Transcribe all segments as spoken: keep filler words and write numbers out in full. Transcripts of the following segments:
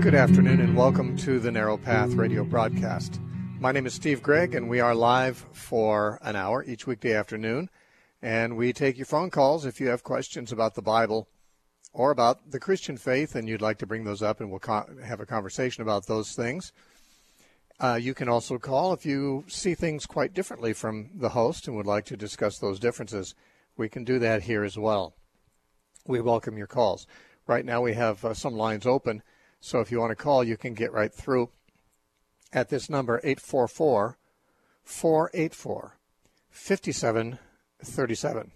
Good afternoon and welcome to the Narrow Path radio broadcast. My name is Steve Gregg and we are live for an hour each weekday afternoon. And we take your phone calls if you have questions about the Bible or about the Christian faith and you'd like to bring those up and we'll co- have a conversation about those things. Uh, you can also call if you see things quite differently from the host and would like to discuss those differences. We can do that here as well. We welcome your calls. Right now we have uh, some lines open. So if you want to call, you can get right through at this number, eight four four, four eight four, five seven three seven.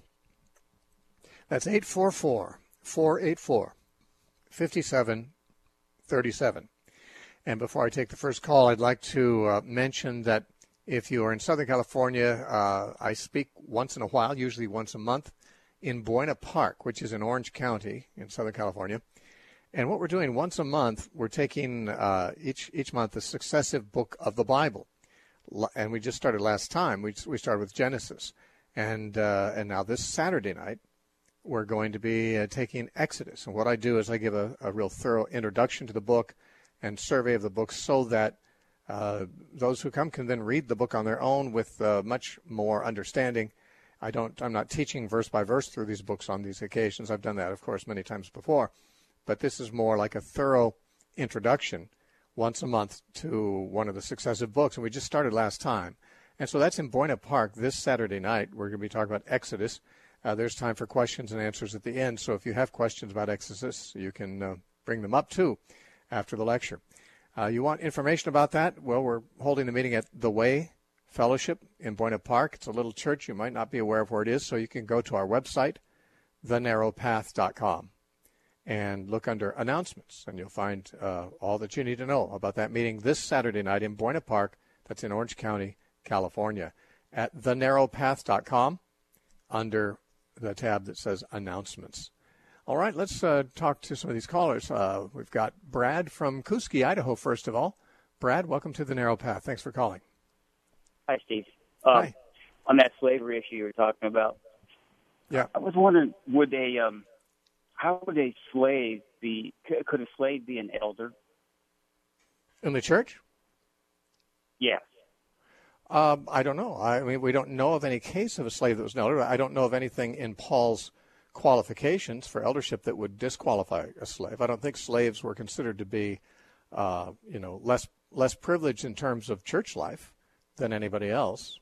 That's eight four four, four eight four, five seven three seven. And before I take the first call, I'd like to uh, mention that if you are in Southern California, uh, I speak once in a while, usually once a month, in Buena Park, which is in Orange County in Southern California. And what we're doing once a month, we're taking uh, each each month a successive book of the Bible. And we just started last time. We we started with Genesis. And uh, and now this Saturday night, we're going to be uh, taking Exodus. And what I do is I give a, a real thorough introduction to the book and survey of the book so that uh, those who come can then read the book on their own with uh, much more understanding. I don't, I'm not teaching verse by verse through these books on these occasions. I've done that, of course, many times before. But this is more like a thorough introduction once a month to one of the successive books. And we just started last time. And so that's in Buena Park this Saturday night. We're going to be talking about Exodus. Uh, there's time for questions and answers at the end. So if you have questions about Exodus, you can uh, bring them up too after the lecture. Uh, you want information about that? Well, we're holding the meeting at The Way Fellowship in Buena Park. It's a little church. You might not be aware of where it is. So you can go to our website, the narrow path dot com. And look under announcements, and you'll find uh, all that you need to know about that meeting this Saturday night in Buena Park. That's in Orange County, California, at the narrow path dot com under the tab that says announcements. All right, let's uh, talk to some of these callers. Uh, we've got Brad from Kuski, Idaho, first of all. Brad, welcome to the Narrow Path. Thanks for calling. Hi, Steve. Um, Hi. On that slavery issue you were talking about, Yeah. I was wondering, would they... Um, How would a slave be, could a slave be an elder? In the church? Yes. Um, I don't know. I mean, we don't know of any case of a slave that was an elder. I don't know of anything in Paul's qualifications for eldership that would disqualify a slave. I don't think slaves were considered to be, uh, you know, less less privileged in terms of church life than anybody else.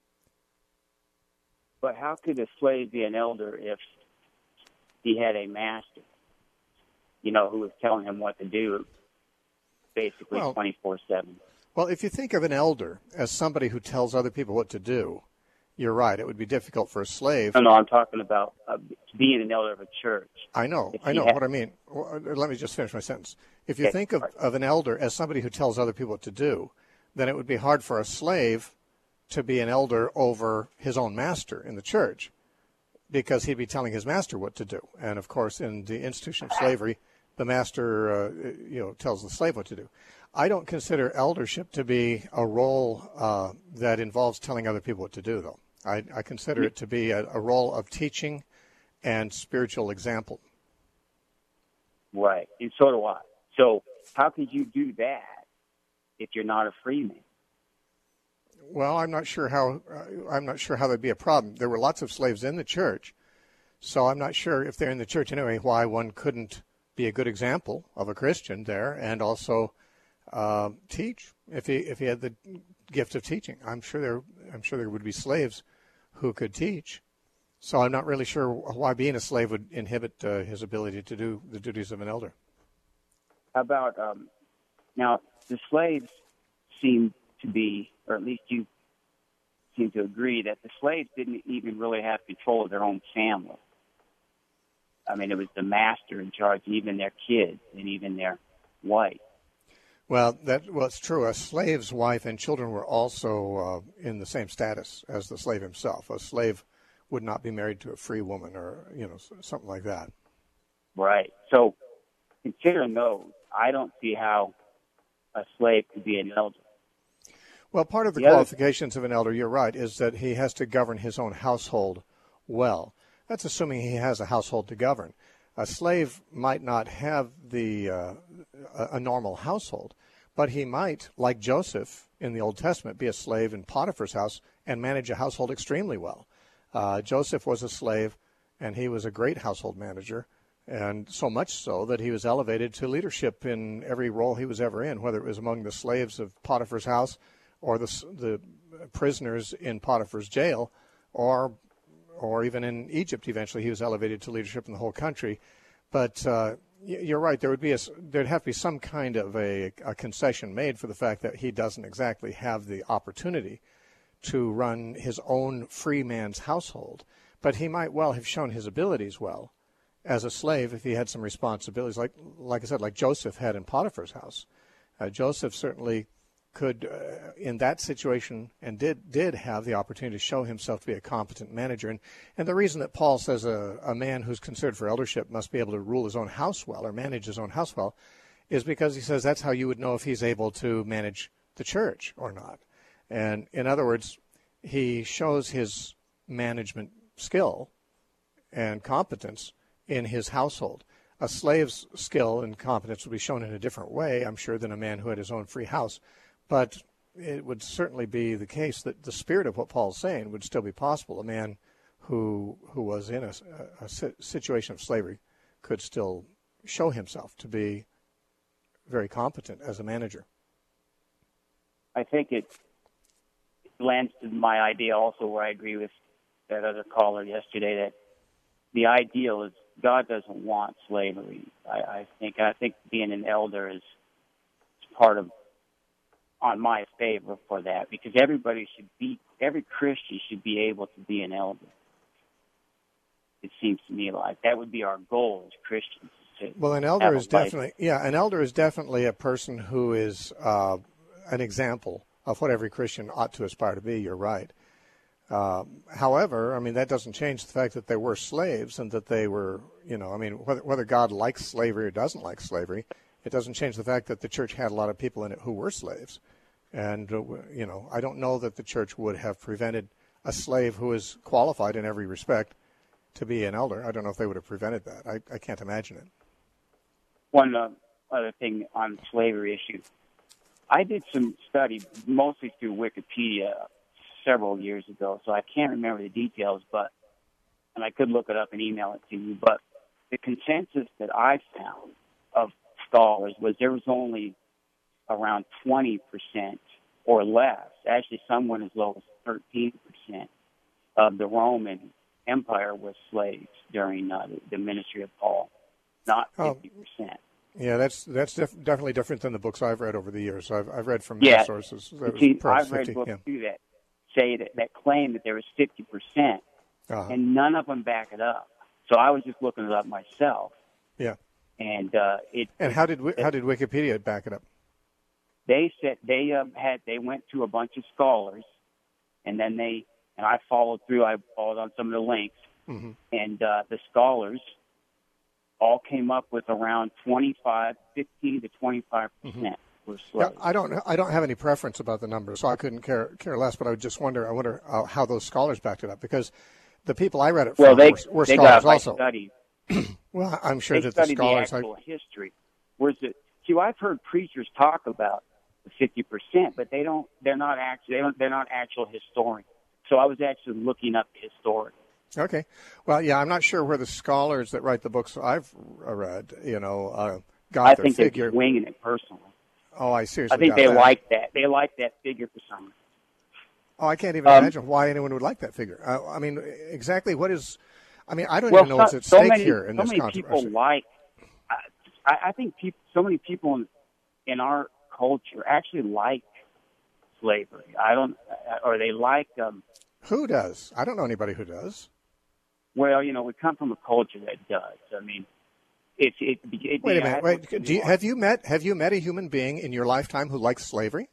But how could a slave be an elder if he had a master, you know, who was telling him what to do basically well, twenty-four seven. Well, if you think of an elder as somebody who tells other people what to do, you're right. It would be difficult for a slave. No, no, I'm talking about uh, being an elder of a church. I know. If I know had, what I mean. Well, let me just finish my sentence. If you okay, think of, of an elder as somebody who tells other people what to do, then it would be hard for a slave to be an elder over his own master in the church, because he'd be telling his master what to do. And, of course, in the institution of slavery, the master, uh, you know, tells the slave what to do. I don't consider eldership to be a role uh, that involves telling other people what to do, though. I, I consider it to be a, a role of teaching and spiritual example. Right, and so do I. So how could you do that if you're not a free man? Well, I'm not sure how. Uh, I'm not sure how that'd be a problem. There were lots of slaves in the church, so I'm not sure if they're in the church anyway. Why one couldn't be a good example of a Christian there, and also uh, teach if he if he had the gift of teaching. I'm sure there. I'm sure there would be slaves who could teach. So I'm not really sure why being a slave would inhibit uh, his ability to do the duties of an elder. How about um, now? The slaves seem to be, or at least you seem to agree, that the slaves didn't even really have control of their own family. I mean, it was the master in charge, even their kids and even their wife. Well, that well, it's true. A slave's wife and children were also uh, in the same status as the slave himself. A slave would not be married to a free woman or, you know, something like that. Right. So, considering those, I don't see how a slave could be an elder. Well, part of the, the qualifications other... of an elder, you're right, is that he has to govern his own household well. That's assuming he has a household to govern. A slave might not have the uh, a, a normal household, but he might, like Joseph in the Old Testament, be a slave in Potiphar's house and manage a household extremely well. Uh, Joseph was a slave, and he was a great household manager, and so much so that he was elevated to leadership in every role he was ever in, whether it was among the slaves of Potiphar's house or the, the prisoners in Potiphar's jail, or or even in Egypt. Eventually he was elevated to leadership in the whole country. But uh, you're right, there would be a, there'd have to be some kind of a, a concession made for the fact that he doesn't exactly have the opportunity to run his own free man's household. But he might well have shown his abilities well as a slave if he had some responsibilities, like like I said, like Joseph had in Potiphar's house. Uh, Joseph certainly could, uh, in that situation, and did did have the opportunity to show himself to be a competent manager. And, and the reason that Paul says a, a man who's considered for eldership must be able to rule his own house well or manage his own house well is because he says that's how you would know if he's able to manage the church or not. And in other words, he shows his management skill and competence in his household. A slave's skill and competence would be shown in a different way, I'm sure, than a man who had his own free house. But it would certainly be the case that the spirit of what Paul's saying would still be possible. A man who who was in a, a situation of slavery could still show himself to be very competent as a manager. I think it lands to my idea also where I agree with that other caller yesterday that the ideal is God doesn't want slavery. I, I think I think being an elder is, is part of on my favor for that, because everybody should be, every Christian should be able to be an elder. It seems to me like that would be our goal as Christians. Well, an elder is definitely, yeah, an elder is definitely a person who is uh, an example of what every Christian ought to aspire to be. You're right. Uh, however, I mean, that doesn't change the fact that they were slaves and that they were, you know, I mean, whether, whether God likes slavery or doesn't like slavery, it doesn't change the fact that the church had a lot of people in it who were slaves. And, uh, you know, I don't know that the church would have prevented a slave who is qualified in every respect to be an elder. I don't know if they would have prevented that. I, I can't imagine it. One uh, other thing on slavery issue. I did some study, mostly through Wikipedia, several years ago, so I can't remember the details, but, and I could look it up and email it to you, but the consensus that I found of scholars was there was only around twenty percent or less, actually some went as low as thirteen percent of the Roman Empire was slaves during uh, the ministry of Paul, not fifty percent. Oh, yeah, that's that's def- definitely different than the books I've read over the years. I've, I've read from many yeah. sources. That See, I've read fifty, books yeah. too that say that, that claim that there was fifty percent, uh-huh. and none of them back it up. So I was just looking it up myself. Yeah. And uh, it. And how did how did Wikipedia back it up? They said they um, had they went to a bunch of scholars, and then they and I followed through. I followed on some of the links, mm-hmm. and uh, the scholars all came up with around twenty-five, fifteen to twenty-five percent. Mm-hmm. Yeah, I don't. I don't have any preference about the numbers, so I couldn't care care less. But I would just wonder. I wonder uh, how those scholars backed it up, because the people I read it from well, they, were, were they scholars got also. Studied. Well, I'm sure they that the scholars. The actual I, history. Whereas the, see, I've heard preachers talk about the fifty percent, but they don't. They're not actually. They don't, they're not actual historians. So I was actually looking up the historian. Okay. Well, yeah, I'm not sure where the scholars that write the books I've read, you know, uh, got I their think figure. they're winging it personally. Oh, I seriously. I think got they that. like that. They like that figure for some reason. Oh, I can't even um, imagine why anyone would like that figure. Uh, I mean, exactly what is? I mean, I don't well, even know so, what's at so stake many, here in so this many controversy. people like. I, I think people, so many people in, in our culture actually like slavery. I don't, or they like. Um, Who does? I don't know anybody who does. Well, you know, we come from a culture that does. I mean, it's it. it wait it, a minute. Wait. Do you, have you met Have you met a human being in your lifetime who likes slavery?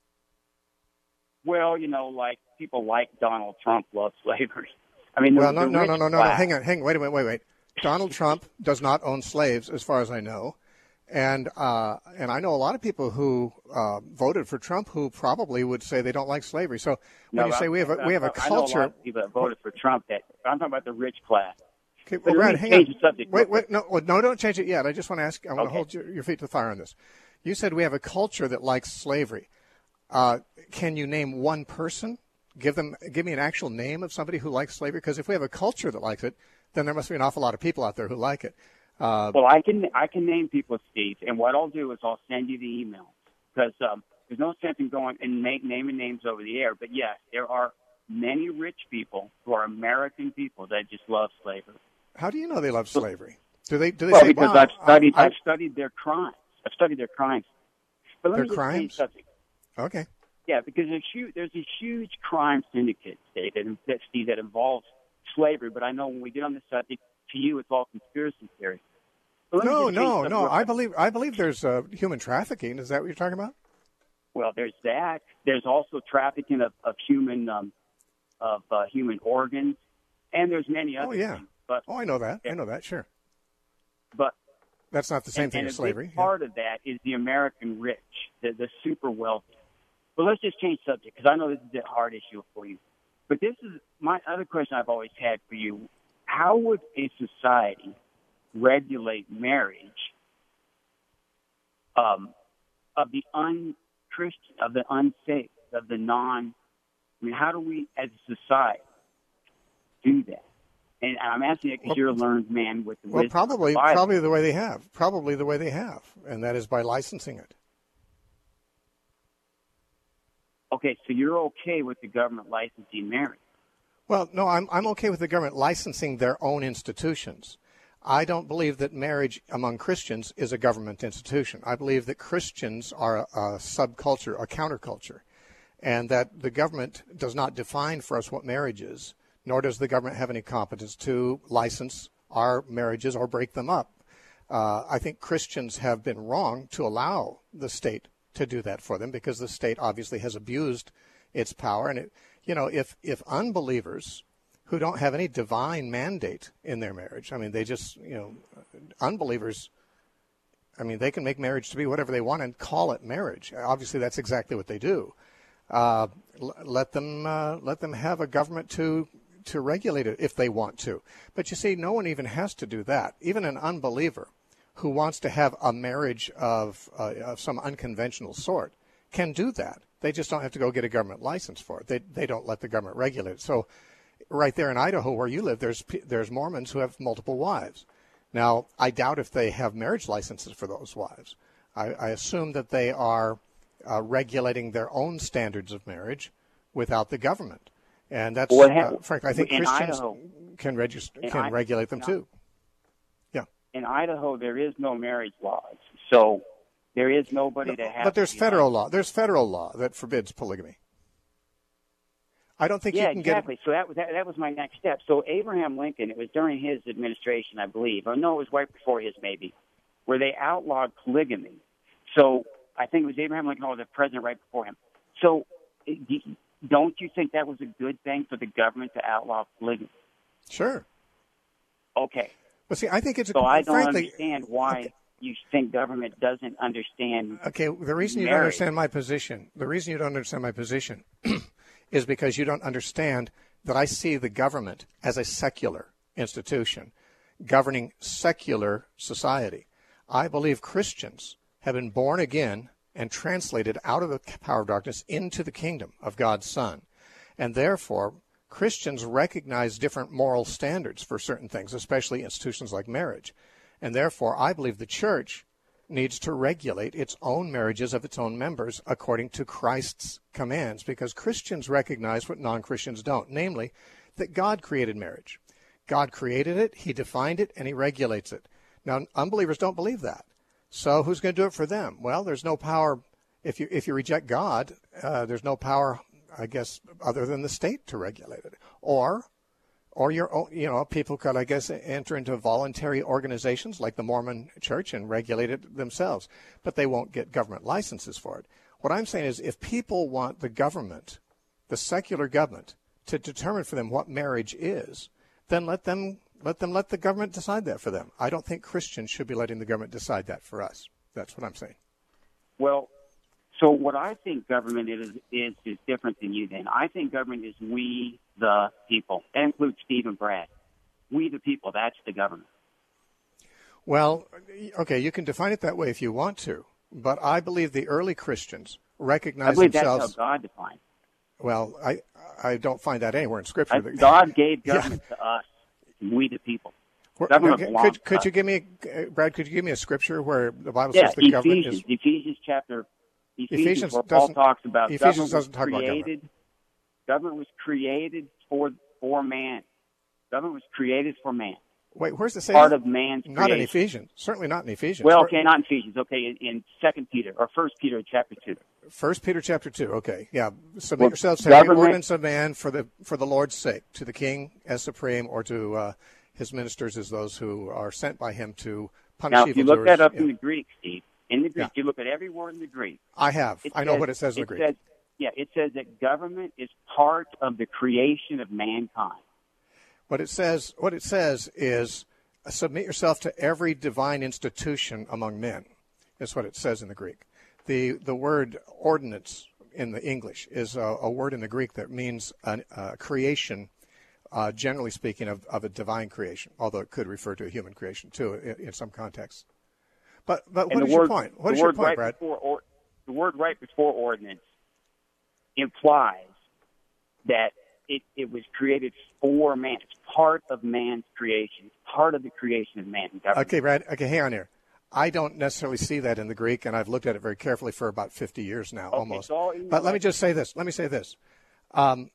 Well, you know, like people like Donald Trump love slavery. I mean, well, the, no, the no, rich no, no, no, class. no. Hang on, hang. Wait a minute. Wait, wait. Donald Trump does not own slaves, as far as I know, and uh, and I know a lot of people who uh, voted for Trump who probably would say they don't like slavery. So when no, you say I'm, we have a, we have a I know a culture, lot of people that voted for Trump. That I'm talking about the rich class. Okay, But well, let Brad, me hang change on. the subject. Wait, wait, no, well, no, don't change it yet. I just want to ask. I want Okay. to hold your, your feet to the fire on this. You said we have a culture that likes slavery. Uh, can you name one person? Give them, give me an actual name of somebody who likes slavery. Because if we have a culture that likes it, then there must be an awful lot of people out there who like it. Uh, Well, I can I can name people, Steve, and what I'll do is I'll send you the email because um, there's no sense in going and make naming names over the air. But yes, there are many rich people who are American people that just love slavery. how do you know they love slavery? Do they? Do they Well, say, because wow, I've studied I, I, I've studied their crimes. I've studied their crimes. But let Their me just change crimes? subject. Okay. Yeah, because there's huge, there's a huge crime syndicate, Steve, that, that, Steve, that involves slavery. But I know when we get on this subject, to you, it's all conspiracy theory. But let me No, just change no, subject no. real I quick. believe I believe there's uh, human trafficking. Is that what you're talking about? Well, there's that. There's also trafficking of, of human um, of uh, human organs, and there's many other Oh yeah. things. But Oh, I know that. I know that. Sure. but That's not the same and, thing and as a slavery. big Yeah. part of that is the American rich, the, the super wealthy. But let's just change subject because I know this is a hard issue for you. But this is my other question I've always had for you: how would a society regulate marriage um, of the un-Christian, of the unsafe, of the non? I mean, how do we, as a society, do that? And I'm asking it because Well, you're a learned man with the Well, wisdom of the probably, Bible. probably the way they have. Probably the way they have, and that is by licensing it. Okay, so you're okay with the government licensing marriage? Well, no, I'm I'm okay with the government licensing their own institutions. I don't believe that marriage among Christians is a government institution. I believe that Christians are a, a subculture, a counterculture, and that the government does not define for us what marriage is, nor does the government have any competence to license our marriages or break them up. Uh, I think Christians have been wrong to allow the state to do that for them because the state obviously has abused its power. And, it, you know, if, if unbelievers who don't have any divine mandate in their marriage, I mean, they just, you know, unbelievers, I mean, they can make marriage to be whatever they want and call it marriage. Obviously, that's exactly what they do. Uh, l- let them uh, let them have a government to to regulate it if they want to. But you see, no one even has to do that. Even an unbeliever who wants to have a marriage of, uh, of some unconventional sort can do that. They just don't have to go get a government license for it. They they don't let the government regulate it. So right there in Idaho where you live, there's there's Mormons who have multiple wives. Now, I doubt if they have marriage licenses for those wives. I, I assume that they are uh, regulating their own standards of marriage without the government. And that's, Well, ha- uh, frankly, I think in Christians Idaho, can register, in can I- regulate them no. too. Yeah. In Idaho, there is no marriage laws, so there is nobody to have. But there's to be federal licensed. law. There's federal law that forbids polygamy. I don't think Yeah, you can exactly. So that was that, that was my next step. So Abraham Lincoln, it was during his administration, I believe, or no, it was right before his, maybe, where they outlawed polygamy. So I think it was Abraham Lincoln or the president right before him. So don't you think that was a good thing for the government to outlaw polygamy? get sure. Okay. But see, I think it's a, So I don't frankly, understand why okay. you think government doesn't understand. Okay, the reason you don't marriage. understand my position, the reason you don't understand my position is because you don't understand that I see the government as a secular institution governing secular society. I believe Christians have been born again and translated out of the power of darkness into the kingdom of God's Son. And therefore, Christians recognize different moral standards for certain things, especially institutions like marriage. And therefore, I believe the church needs to regulate its own marriages of its own members according to Christ's commands, because Christians recognize what non-Christians don't, namely that God created marriage. God created it, he defined it, and he regulates it. Now, unbelievers don't believe that. So who's going to do it for them? Well, there's no power. If you if you reject God, uh, there's no power, I guess, other than the state to regulate it. Or Or your own, you know, people could, I guess, enter into voluntary organizations like the Mormon Church and regulate it themselves, but they won't get government licenses for it. What I'm saying is, if people want the government, the secular government, to determine for them what marriage is, then let them let them let the government decide that for them. I don't think Christians should be letting the government decide that for us. That's what I'm saying. Well, so what I think government is is is different than you. Then I think government is we the people. That includes Steve and Brad. We the people, that's the government. Well, okay, you can define it that way if you want to, but I believe the early Christians recognized I believe themselves. That's how God defined. Well, I I don't find that anywhere in Scripture. I, God gave government yeah. to us, we the people. Government okay, belongs could could to you us. give me, uh, Brad? Could you give me a Scripture where the Bible yeah, says the Ephesians, government is Ephesians chapter Ephesians, Ephesians where Paul doesn't talks about Ephesians government doesn't was talk about created. government. Government was created for for man. Government was created for man. Wait, where's the say? Part of man's not creation. in Ephesians. Certainly not in Ephesians. Well, Where, okay, not in Ephesians. Okay, in, in Second Peter or First Peter chapter two. First Peter chapter two. Okay, yeah. Submit well, yourselves to every government- ordinance of man for the for the Lord's sake, to the king as supreme, or to uh, his ministers as those who are sent by him to punish Now, if you evildoers. look that up yeah. in the Greek, Steve, in the Greek, Yeah. you look at every word in the Greek. I have. It I know says- what it says in the it Greek. Says, yeah, it says that government is part of the creation of mankind. What it says, what it says is, submit yourself to every divine institution among men. Is what it says in the Greek. The the word ordinance in the English is a, a word in the Greek that means a, a creation, uh, generally speaking, of, of a divine creation, although it could refer to a human creation too in, in some contexts. But but And what is word, your point? What the is your word point, right Brad? Before, or, the word right before ordinance implies that it, it was created for man. It's part of man's creation. It's part of the creation of man. Okay, Brad. Okay, hang on here. I don't necessarily see that in the Greek, and I've looked at it very carefully for about fifty years now, okay, almost. but let me just say this. Let me say this. Um,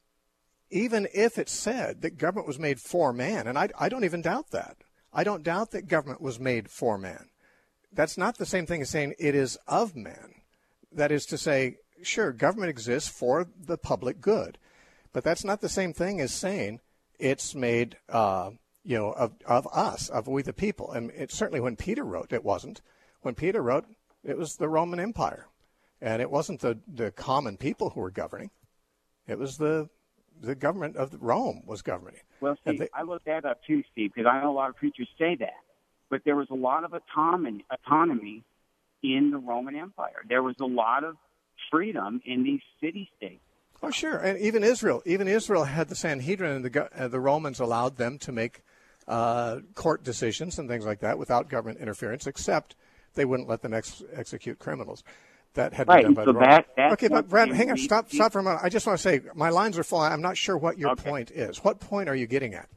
even if it said that government was made for man, and I, I don't even doubt that. I don't doubt that government was made for man. That's not the same thing as saying it is of man. That is to say, sure, government exists for the public good, but that's not the same thing as saying it's made, uh, you know, of, of us, of we the people. And it, certainly when Peter wrote, it wasn't. When Peter wrote, it was the Roman Empire, and it wasn't the, the common people who were governing. It was the the government of Rome was governing. Well, see, they, I looked that up too, Steve, because I know a lot of preachers say that. But there was a lot of autonomy, autonomy in the Roman Empire. There was a lot of freedom in these city-states. Oh, sure. And even Israel. Even Israel had the Sanhedrin, and the, uh, the Romans allowed them to make uh, court decisions and things like that without government interference, except they wouldn't let them ex- execute criminals. That had right, been done by so the that, Romans. Okay, but Brad, hang on. Stop, stop for a moment. I just want to say, my lines are full. I'm not sure what your okay. point is. What point are you getting at?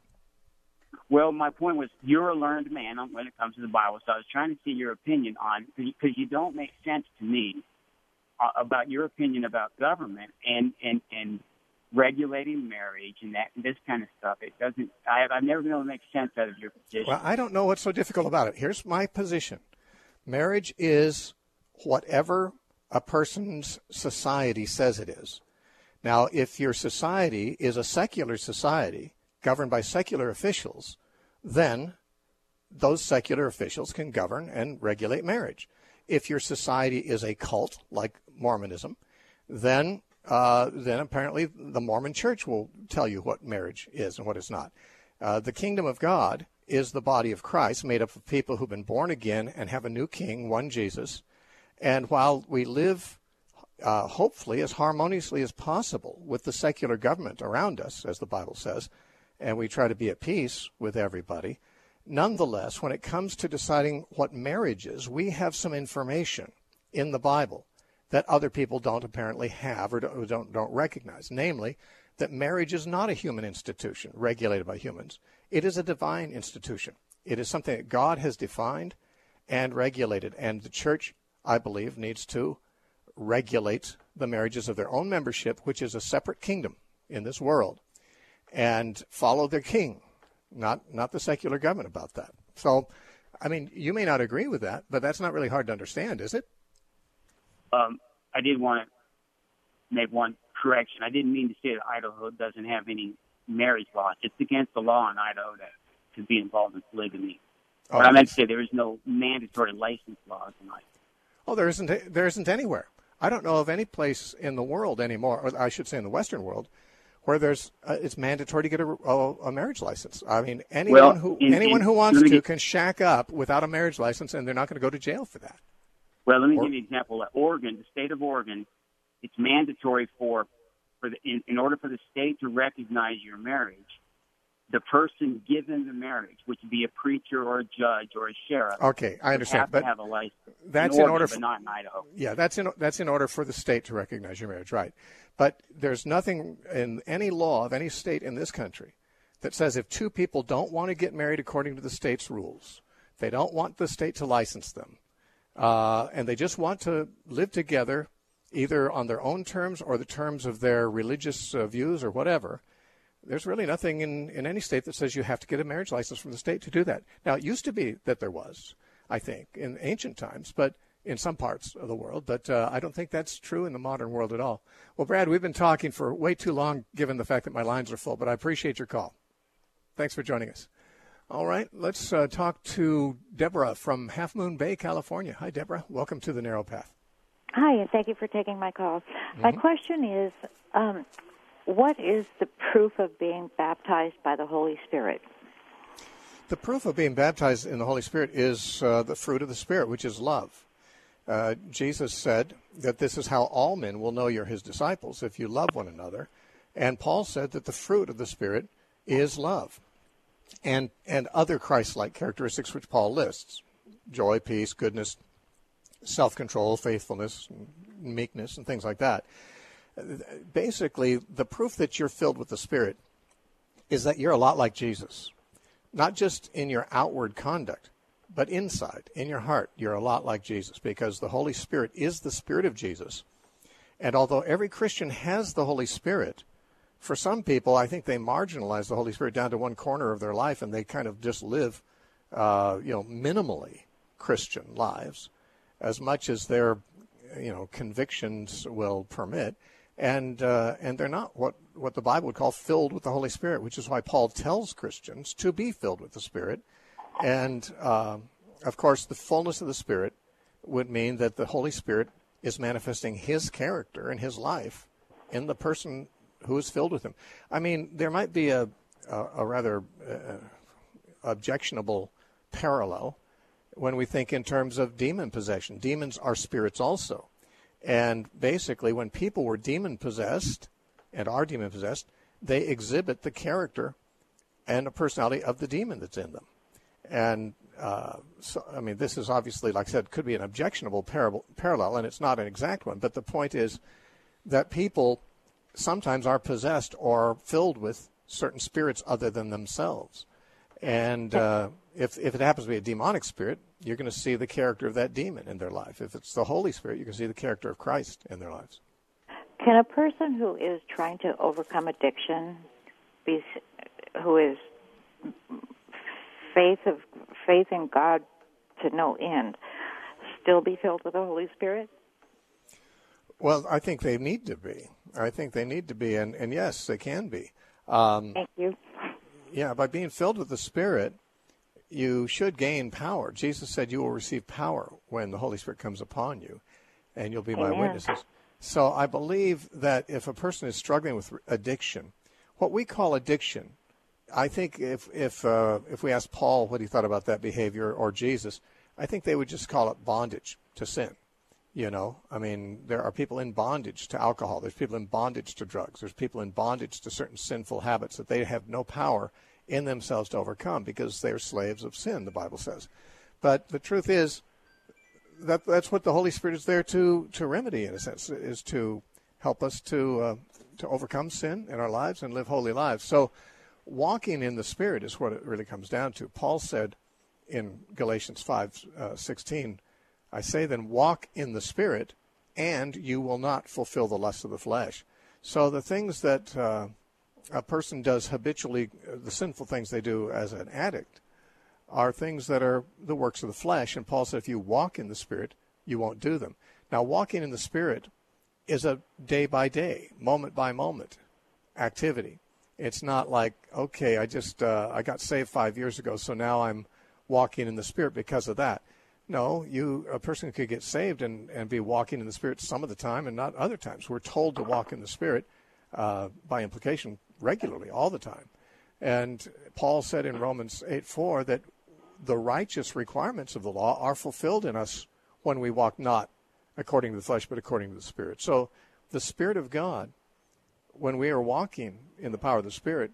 Well, my point was, you're a learned man when it comes to the Bible, so I was trying to see your opinion on, because you don't make sense to me uh, about your opinion about government and, and, and regulating marriage and that this kind of stuff. It doesn't, I, I've never been able to make sense out of your position. Well, I don't know what's so difficult about it. Here's my position. Marriage is whatever a person's society says it is. Now, if your society is a secular society governed by secular officials, then those secular officials can govern and regulate marriage. If your society is a cult, like Mormonism, then uh, then apparently the Mormon Church will tell you what marriage is and what it's not. Uh, the kingdom of God is the body of Christ, made up of people who've been born again and have a new king, one Jesus. And while we live, uh, hopefully, as harmoniously as possible with the secular government around us, as the Bible says, and we try to be at peace with everybody, nonetheless, when it comes to deciding what marriage is, we have some information in the Bible that other people don't apparently have or don't, don't, don't recognize, namely that marriage is not a human institution regulated by humans. It is a divine institution. It is something that God has defined and regulated, and the church, I believe, needs to regulate the marriages of their own membership, which is a separate kingdom in this world, and follow their king, not not the secular government about that. So, I mean, you may not agree with that, but that's not really hard to understand, is it? Um, I did want to make one correction. I didn't mean to say that Idaho doesn't have any marriage laws. It's against the law in Idaho that to be involved in polygamy. Oh, but I meant to say there is no mandatory license laws in Idaho. Oh, there isn't. There isn't anywhere. I don't know of any place in the world anymore, or I should say in the Western world, where there's uh, it's mandatory to get a, a, a marriage license. I mean, anyone well, who in, anyone in, who wants to get, can shack up without a marriage license, and they're not going to go to jail for that. Well, let me or, give you an example. Oregon, the state of Oregon, it's mandatory for for the in, in order for the state to recognize your marriage, the person given the marriage, which would be a preacher or a judge or a sheriff. Okay, I understand. Have but to have a license. That's in in order, order but for, not in Idaho. Yeah, that's in that's in order for the state to recognize your marriage, right? But there's nothing in any law of any state in this country that says if two people don't want to get married according to the state's rules, they don't want the state to license them, uh, and they just want to live together either on their own terms or the terms of their religious uh, views or whatever, there's really nothing in, in any state that says you have to get a marriage license from the state to do that. Now, it used to be that there was, I think, in ancient times, but in some parts of the world, but uh, I don't think that's true in the modern world at all. Well, Brad, we've been talking for way too long, given the fact that my lines are full, but I appreciate your call. Thanks for joining us. All right, let's uh, talk to Deborah from Half Moon Bay, California. Hi, Deborah. Welcome to the Narrow Path. Hi, and thank you for taking my call. Mm-hmm. My question is, um, what is the proof of being baptized by the Holy Spirit? The proof of being baptized in the Holy Spirit is uh, the fruit of the Spirit, which is love. Uh, Jesus said that this is how all men will know you're his disciples, if you love one another. And Paul said that the fruit of the Spirit is love. And, and other Christ-like characteristics which Paul lists: joy, peace, goodness, self-control, faithfulness, meekness, and things like that. Basically, the proof that you're filled with the Spirit is that you're a lot like Jesus. Not just in your outward conduct, but inside, in your heart, you're a lot like Jesus, because the Holy Spirit is the Spirit of Jesus. And although every Christian has the Holy Spirit, for some people, I think they marginalize the Holy Spirit down to one corner of their life, and they kind of just live, uh, you know, minimally Christian lives, as much as their, you know, convictions will permit, and uh, and they're not what, what the Bible would call filled with the Holy Spirit, which is why Paul tells Christians to be filled with the Spirit. And, uh, of course, the fullness of the Spirit would mean that the Holy Spirit is manifesting his character and his life in the person who is filled with him. I mean, there might be a, a, a rather uh, objectionable parallel when we think in terms of demon possession. Demons are spirits also. And basically, when people were demon-possessed and are demon-possessed, they exhibit the character and the personality of the demon that's in them. And, uh, so, I mean, this is obviously, like I said, could be an objectionable par- parallel, and it's not an exact one. But the point is that people sometimes are possessed or filled with certain spirits other than themselves. And uh, if if it happens to be a demonic spirit, you're going to see the character of that demon in their life. If it's the Holy Spirit, you can see the character of Christ in their lives. Can a person who is trying to overcome addiction, be, who is faith of faith in God to no end, still be filled with the Holy Spirit? Well, I think they need to be. I think they need to be, and, and yes, they can be. Um, Thank you. Yeah, by being filled with the Spirit, you should gain power. Jesus said you will receive power when the Holy Spirit comes upon you, and you'll be my Amen. witnesses. So I believe that if a person is struggling with addiction, what we call addiction, I think if if uh, if we asked Paul what he thought about that behavior, or Jesus, I think they would just call it bondage to sin. You know, I mean, there are people in bondage to alcohol. There's people in bondage to drugs. There's people in bondage to certain sinful habits that they have no power in themselves to overcome because they're slaves of sin, the Bible says. But the truth is that that's what the Holy Spirit is there to, to remedy, in a sense, is to help us to uh, to overcome sin in our lives and live holy lives. So walking in the Spirit is what it really comes down to. Paul said in Galatians five sixteen, I say then, walk in the Spirit, and you will not fulfill the lusts of the flesh. So the things that uh, a person does habitually, the sinful things they do as an addict, are things that are the works of the flesh. And Paul said if you walk in the Spirit, you won't do them. Now, walking in the Spirit is a day-by-day, moment-by-moment activity. It's not like, okay, I just uh, I got saved five years ago, so now I'm walking in the Spirit because of that. No, you a person could get saved and, and be walking in the Spirit some of the time and not other times. We're told to walk in the Spirit uh, by implication regularly, all the time. And Paul said in Romans eight four that the righteous requirements of the law are fulfilled in us when we walk not according to the flesh but according to the Spirit. So the Spirit of God, when we are walking in the power of the Spirit,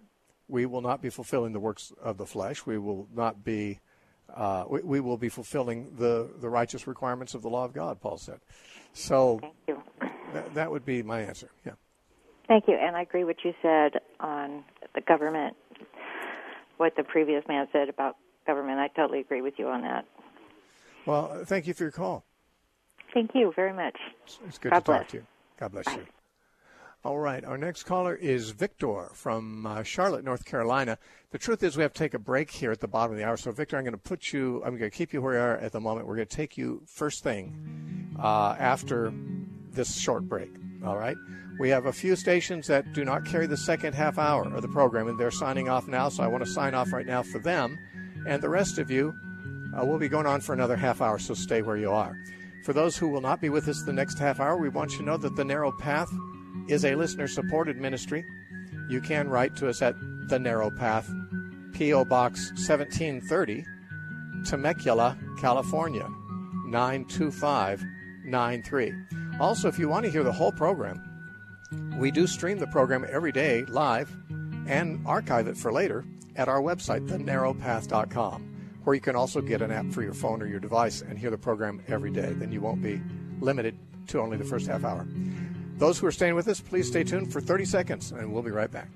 we will not be fulfilling the works of the flesh. We will not be, uh, we, we will be fulfilling the, the righteous requirements of the law of God, Paul said. So Thank you. Th- that would be my answer, yeah. Thank you, and I agree what you said on the government, what the previous man said about government. I totally agree with you on that. Well, thank you for your call. Thank you very much. It's good God to talk bless. to you. God bless Bye. you. All right, our next caller is Victor from uh, Charlotte, North Carolina. The truth is we have to take a break here at the bottom of the hour. So, Victor, I'm going to put you, I'm going to keep you where you are at the moment. We're going to take you first thing uh, after this short break, all right? We have a few stations that do not carry the second half hour of the program, and they're signing off now, so I want to sign off right now for them. And the rest of you, uh, we'll be going on for another half hour, so stay where you are. For those who will not be with us the next half hour, we want you to know that The Narrow Path is a listener-supported ministry. You can write to us at The Narrow Path, P O. Box seventeen thirty, Temecula, California, nine two five nine three. Also, if you want to hear the whole program, we do stream the program every day live and archive it for later at our website, the narrow path dot com, where you can also get an app for your phone or your device and hear the program every day. Then you won't be limited to only the first half hour. Those who are staying with us, please stay tuned for thirty seconds, and we'll be right back.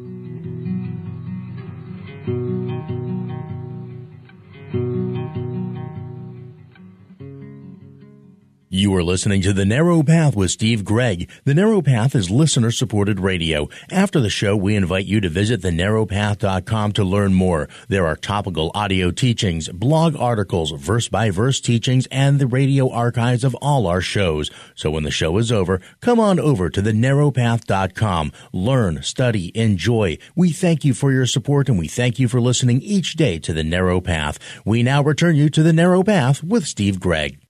You are listening to The Narrow Path with Steve Gregg. The Narrow Path is listener-supported radio. After the show, we invite you to visit the narrow path dot com to learn more. There are topical audio teachings, blog articles, verse-by-verse teachings, and the radio archives of all our shows. So when the show is over, come on over to the narrow path dot com. Learn, study, enjoy. We thank you for your support, and we thank you for listening each day to The Narrow Path. We now return you to The Narrow Path with Steve Gregg.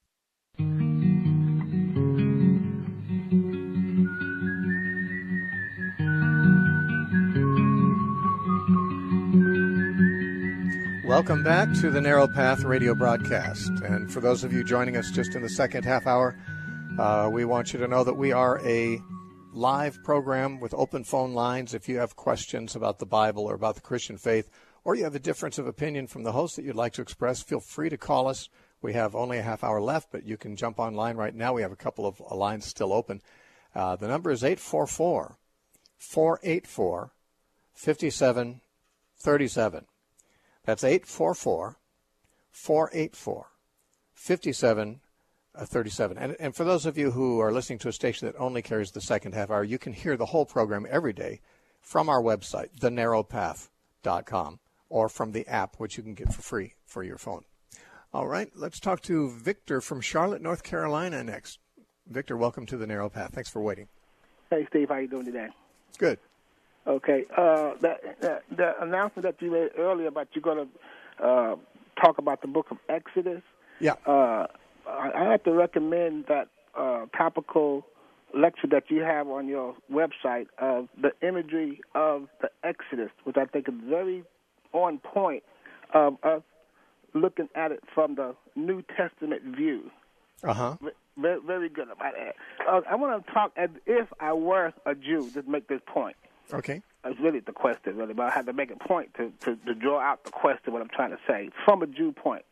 Welcome back to the Narrow Path radio broadcast. And for those of you joining us just in the second half hour, uh, we want you to know that we are a live program with open phone lines. If you have questions about the Bible or about the Christian faith, or you have a difference of opinion from the host that you'd like to express, feel free to call us. We have only a half hour left, but you can jump online right now. We have a couple of lines still open. Uh, the number is eight four four, four eight four, five seven three seven. That's eight four four, four eight four, five seven three seven. And, and for those of you who are listening to a station that only carries the second half hour, you can hear the whole program every day from our website, the narrow path dot com, or from the app, which you can get for free for your phone. All right, let's talk to Victor from Charlotte, North Carolina next. Victor, welcome to the Narrow Path. Thanks for waiting. Hey, Steve, how you doing today? Good. Okay. Uh, that, that, the announcement that you made earlier about you're going to uh, talk about the book of Exodus. Yeah. Uh, I, I have to recommend that uh, topical lecture that you have on your website of the imagery of the Exodus, which I think is very on point of us looking at it from the New Testament view. Uh-huh. Very, very good about that. Uh, I want to talk as if I were a Jew, just make this point. Okay. It's really the question, really, but I had to make a point to, to, to draw out the question, what I'm trying to say, from a Jew point.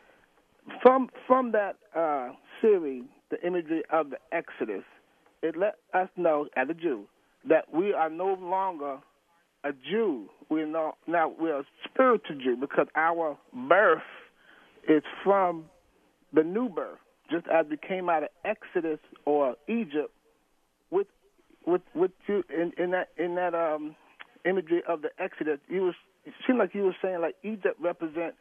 From from that uh, series, the imagery of the Exodus, it let us know, as a Jew, that we are no longer a Jew. We're no, now we're a spiritual Jew because our birth is from the new birth. Just as we came out of Exodus or Egypt, with with with you in, in that in that um, imagery of the Exodus, you was it seemed like you were saying like Egypt represents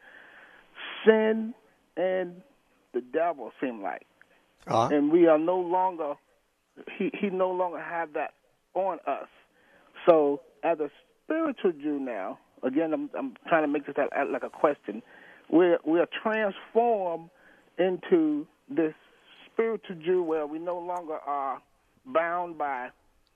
sin and the devil. Seemed like, uh-huh. And we are no longer he he no longer have that on us. So as a spiritual Jew now, again, I'm I'm trying to make this like a question. We're we are transformed into this spiritual Jew where we no longer are bound by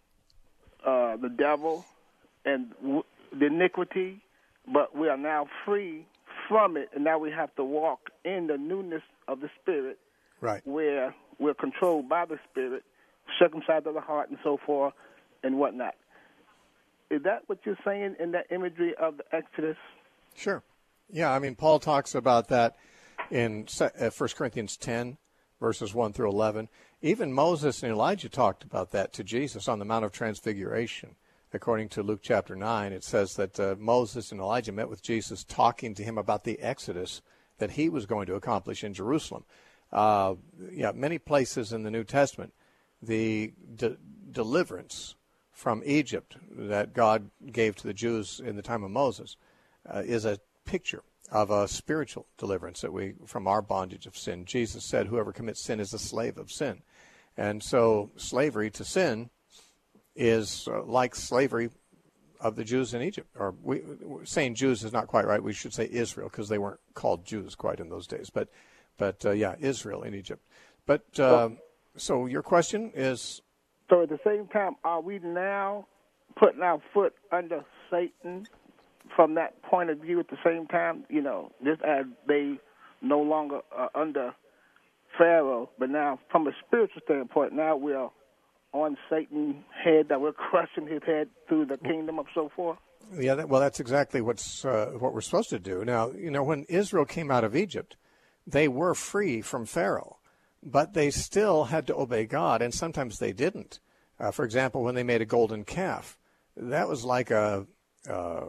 uh, the devil and w- the iniquity, but we are now free from it, and now we have to walk in the newness of the Spirit, right? Where we're controlled by the Spirit, circumcised of the heart, and so forth, and whatnot. Is that what you're saying in that imagery of the Exodus? Sure. Yeah, I mean, Paul talks about that in First Corinthians ten, verses one through eleven. Even Moses and Elijah talked about that to Jesus on the Mount of Transfiguration. According to Luke chapter nine, it says that uh, Moses and Elijah met with Jesus talking to him about the Exodus that he was going to accomplish in Jerusalem. Uh, yeah, many places in the New Testament, the de- deliverance from Egypt that God gave to the Jews in the time of Moses uh, is a picture of a spiritual deliverance that we from our bondage of sin. Jesus said, "Whoever commits sin is a slave of sin," and so slavery to sin is uh, like slavery of the Jews in Egypt. Or we, saying Jews is not quite right. We should say Israel, because they weren't called Jews quite in those days. But, but uh, yeah, Israel in Egypt. But uh, so your question is. So at the same time, are we now putting our foot under Satan from that point of view at the same time? You know, just as they no longer are under Pharaoh, but now from a spiritual standpoint, now we are on Satan's head, that we're crushing his head through the kingdom of so forth? Yeah, that, well, that's exactly what's uh, what we're supposed to do. Now, you know, when Israel came out of Egypt, they were free from Pharaoh, but they still had to obey God, and sometimes they didn't. Uh, for example, when they made a golden calf, that was like a uh,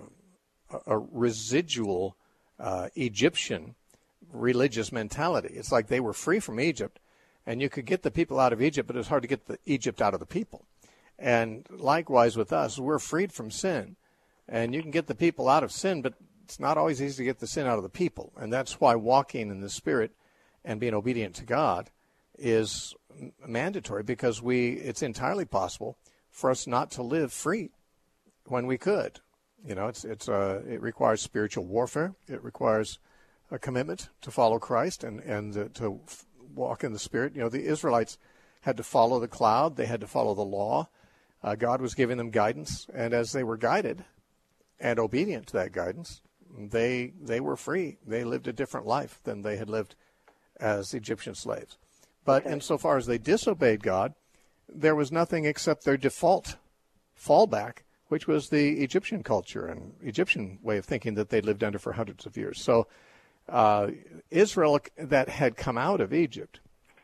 a residual uh, Egyptian religious mentality. It's like they were free from Egypt, and you could get the people out of Egypt, but it was hard to get the Egypt out of the people. And likewise with us, we're freed from sin, and you can get the people out of sin, but it's not always easy to get the sin out of the people. And that's why walking in the Spirit and being obedient to God is mandatory, because we it's entirely possible for us not to live free when we could. You know, it's it's uh, it requires spiritual warfare. It requires a commitment to follow Christ and and uh, to f- walk in the Spirit. You know, the Israelites had to follow the cloud. They had to follow the law. Uh, God was giving them guidance, and as they were guided and obedient to that guidance, they they were free. They lived a different life than they had lived as Egyptian slaves. But Okay. insofar as they disobeyed God, there was nothing except their default fallback, which was the Egyptian culture and Egyptian way of thinking that they lived under for hundreds of years. So uh, Israel that had come out of Egypt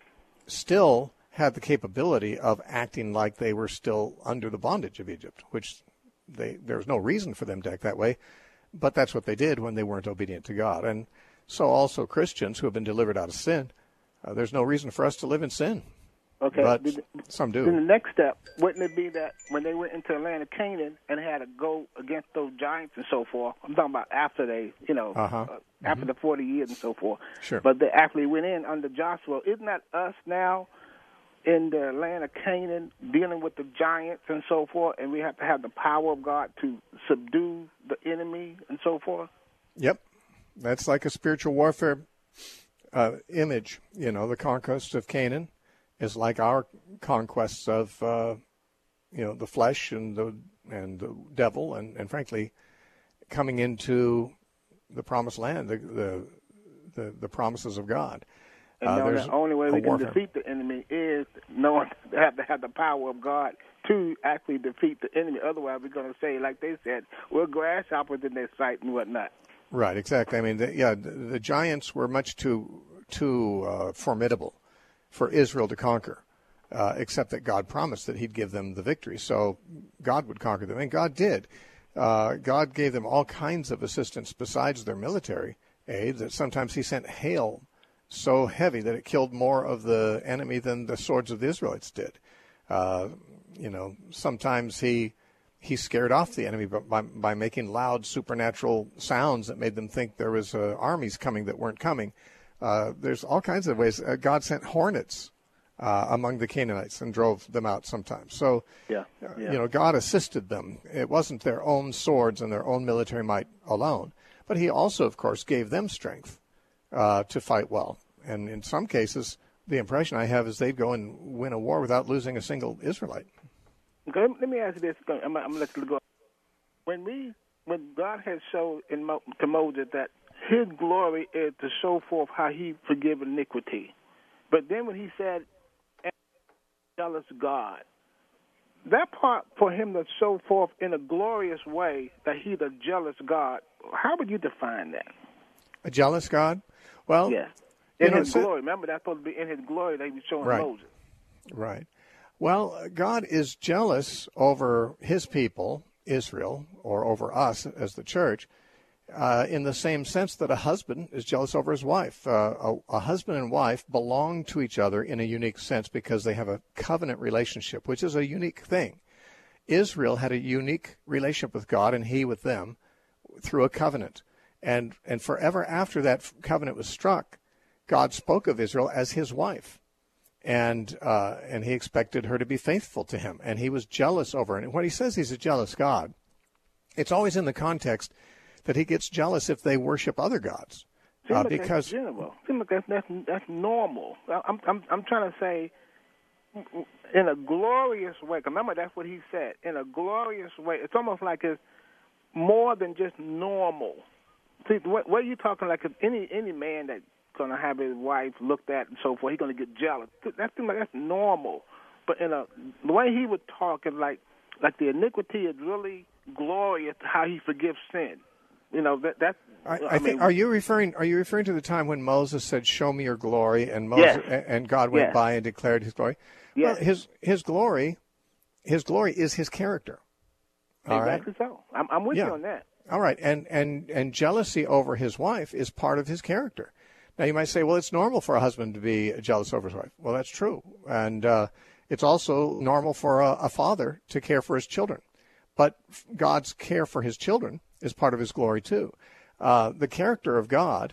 still had the capability of acting like they were still under the bondage of Egypt, which they there was no reason for them to act that way, but that's what they did when they weren't obedient to God. And so also Christians who have been delivered out of sin, uh, there's no reason for us to live in sin. Okay. But Did, some do. Then the next step, wouldn't it be that when they went into the land of Canaan and had to go against those giants and so forth, I'm talking about after they, you know, Uh-huh. uh, after mm-hmm. the forty years and so forth. Sure. But they actually went in under Joshua. Isn't that us now in the land of Canaan dealing with the giants and so forth, and we have to have the power of God to subdue the enemy and so forth? Yep. That's like a spiritual warfare uh, image. You know, the conquest of Canaan is like our conquests of, uh, you know, the flesh and the and the devil, and, and frankly, coming into the promised land, the the the, the promises of God. And Uh, knowing there's the only way a we can warfare. defeat the enemy is knowing they have to have the power of God to actually defeat the enemy. Otherwise, we're going to say, like they said, we're grasshoppers in their sight and whatnot. Right, exactly. I mean, the, yeah, the, the giants were much too too uh, formidable for Israel to conquer, uh, except that God promised that he'd give them the victory. So God would conquer them, and God did. Uh, God gave them all kinds of assistance besides their military aid, that sometimes he sent hail so heavy that it killed more of the enemy than the swords of the Israelites did. Uh, you know, sometimes he he scared off the enemy by, by making loud supernatural sounds that made them think there was uh, armies coming that weren't coming. Uh, there's all kinds of ways. Uh, God sent hornets uh, among the Canaanites and drove them out sometimes. So, Yeah, uh, yeah. you know, God assisted them. It wasn't their own swords and their own military might alone, but he also, of course, gave them strength uh, to fight well. And in some cases, the impression I have is they'd go and win a war without losing a single Israelite. Okay, let me ask you this. I'm, I'm going to let you go. When we, when God has shown in Mo, to Moses that his glory is to show forth how he forgive iniquity, but then when he said, jealous God, that part for him to show forth in a glorious way that he's a jealous God, how would you define that? A jealous God? Well, yes. In know, his so, glory. Remember, that's supposed to be in his glory that he was showing right. Moses. Right. Well, God is jealous over his people, Israel, or over us as the church, uh, in the same sense that a husband is jealous over his wife. Uh, a, a husband and wife belong to each other in a unique sense because they have a covenant relationship, which is a unique thing. Israel had a unique relationship with God and he with them through a covenant. And, and forever after that covenant was struck, God spoke of Israel as his wife. And uh, and he expected her to be faithful to him, and he was jealous over her. And when he says he's a jealous God, it's always in the context that he gets jealous if they worship other gods, uh, like because that's general. Seems like that's, that's that's normal. I'm I'm I'm trying to say in a glorious way. Remember, that's what he said. In a glorious way, it's almost like it's more than just normal. See, what, what are you talking like? Any any man that going to have his wife looked at and so forth, he's going to get jealous. That seems like that's normal. But in a the way he would talk is like like the iniquity is really glorious how he forgives sin. You know that that's. I, I, I think. mean, Are you referring? Are you referring to the time when Moses said, "Show me your glory," and Moses yes. and God went yes. by and declared His glory? Yes. Well, his His glory, His glory is His character. All exactly right? so. I'm, I'm with yeah. you on that. All right, and and and jealousy over his wife is part of his character. Now, you might say, well, it's normal for a husband to be jealous over his wife. Well, that's true. And uh, it's also normal for a, a father to care for his children. But God's care for his children is part of his glory, too. Uh, the character of God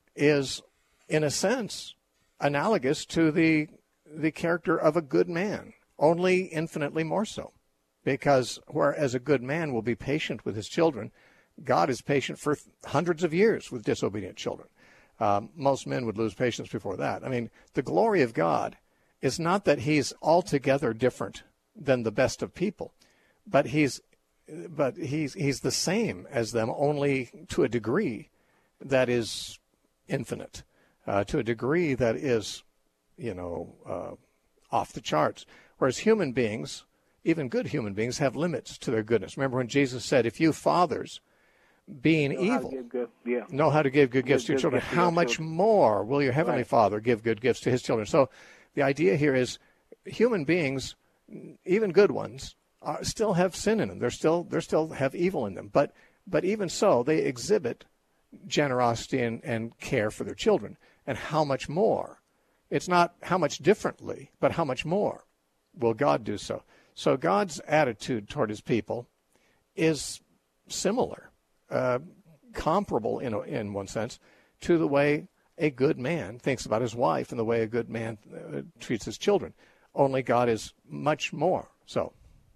is, in a sense, analogous to the the character of a good man, only infinitely more so. Because whereas a good man will be patient with his children, God is patient for hundreds of years with disobedient children. Um, most men would lose patience before that. I mean, the glory of God is not that he's altogether different than the best of people, but he's but he's he's the same as them, only to a degree that is infinite, uh, to a degree that is, you know, uh, off the charts. Whereas human beings, even good human beings, have limits to their goodness. Remember when Jesus said, if you fathers, being know evil, how good, yeah. know how to give good gifts to your children, how much children. more will your Heavenly right. Father give good gifts to his children? So the idea here is human beings, even good ones, are, still have sin in them. They're still they still have evil in them. But but even so, they exhibit generosity and, and care for their children. And how much more? It's not how much differently, but how much more will God do so? So God's attitude toward his people is similar. Uh, comparable in a, in one sense to the way a good man thinks about his wife and the way a good man uh, treats his children. Only God is much more so.